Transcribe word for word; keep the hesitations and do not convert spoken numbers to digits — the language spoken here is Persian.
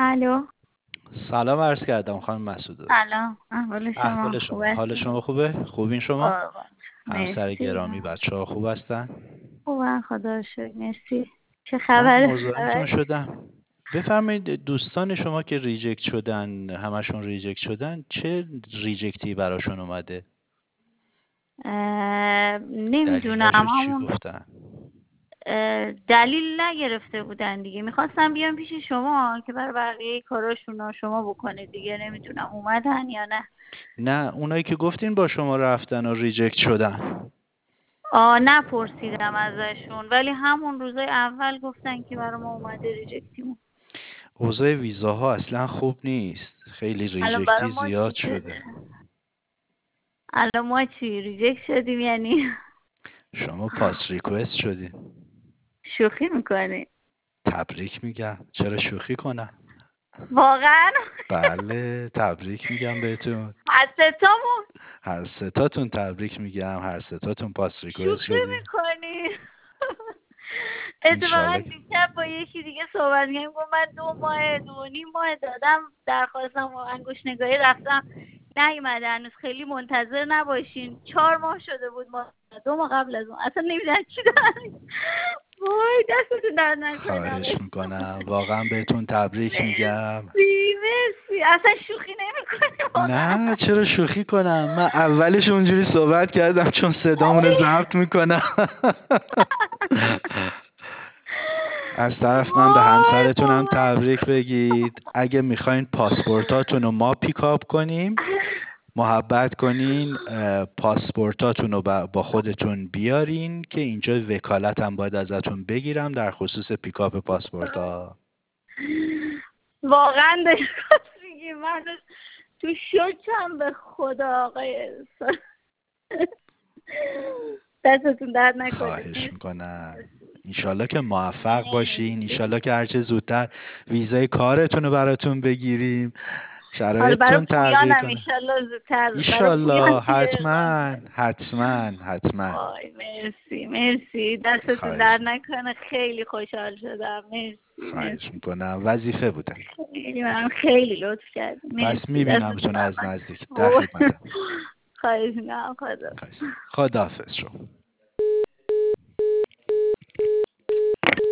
الو. سلام عرض کردم خانم مسعوده. سلام، احوال شما احوال خوب شما، حال هستی؟ شما خوبه؟ خوبین شما؟ قربان. همسر مرسی. گرامی، بچه ها خوب هستن؟ خوبم خدا رو شکر. مرسی. چه من خبر؟ مزاحمتون خبر شدم. بفرمایید دوستان شما که ریجکت شدن، همشون ریجکت شدن، چه ریجکتی براشون اومده؟ نمیدونم دلیلاشو چی همون. گفتن؟ اه، دلیل نگرفته بودن دیگه. میخواستم بیام پیش شما که برای بقیه کاراشون رو شما بکنید دیگه. نمیدونم اومدن یا نه. نه، اونایی که گفتین با شما رفتن و ریجکت شدن. آه نپرسیدم ازشون، ولی همون روزای اول گفتن که برای ما اومده ریجکتیمون. اوضاع ویزاها اصلا خوب نیست، خیلی الان ریجکتی برای ما زیاد چی شده. شده؟ الان ما چی ریجکت شدیم یعنی؟ شما پاس ریکوست شدین. شوخی میکنی؟ تبریک میگم، چرا شوخی کنم؟ واقعا؟ بله، تبریک میگم بهتون. از ستامون؟ هر ستاتون تبریک میگم، هر ستاتون پاس ریکوست شوخی شدین. میکنی؟ اتفاقا انشالله. دیشب با یکی دیگه صحبت کردیم، گفت من دو ماه دو و نیم ماه دادم درخواستم و انگوش نگاهی رفتم نیومده هنوز، خیلی منتظر نباشین. چهار ماه شده بود، ما دو ماه قبل از اون اصلا نمیدونم چی دارن. وای دستتون درد نکنه خواهش آقای. میکنم، واقعا بهتون تبریک میگم. مرسی مرسی. اصلا شوخی نمیکنی واقعا. نه چرا شوخی کنم، من اولش اونجوری صحبت کردم چون صدامون رو ضبط میکنم. از طرف من به وای همسرتونم تبریک بگید. اگه میخواین پاسپورتاتون رو ما پیکاپ کنیم، محبت کنین پاسپورتاتون رو با خودتون بیارین که اینجا وکالت هم باید ازتون بگیرم در خصوص پیکاپ پاسپورتا. واقعا داری راست میگی. من تو شوکم به خدا آقای احسان. دستتون درد نکنه. خواهش مرسی. میکنم. انشالله که موفق باشین، مرسی. انشالله که هرچه زودتر ویزای کارتون رو براتون بگیریم، حالا برای شرایطتون تغییر پویانم کنه. ایشالله زودتر برای پویان ایشالله، توی اقامت. حتما حتما حتما. وای مرسی مرسی. دستتون خواهش درد نکنه. خیلی خوشحال شدم. مرسی خواهش مرسی. میکنم، وظیفه بوده. خیلی من خیلی لطف کردی. پس مرسی. دستتون میبینمتون درد از نکنه. نزدیک، در وای. خدمتم. خواهش میکنم. خدا. خواهش. خداحافظ شما.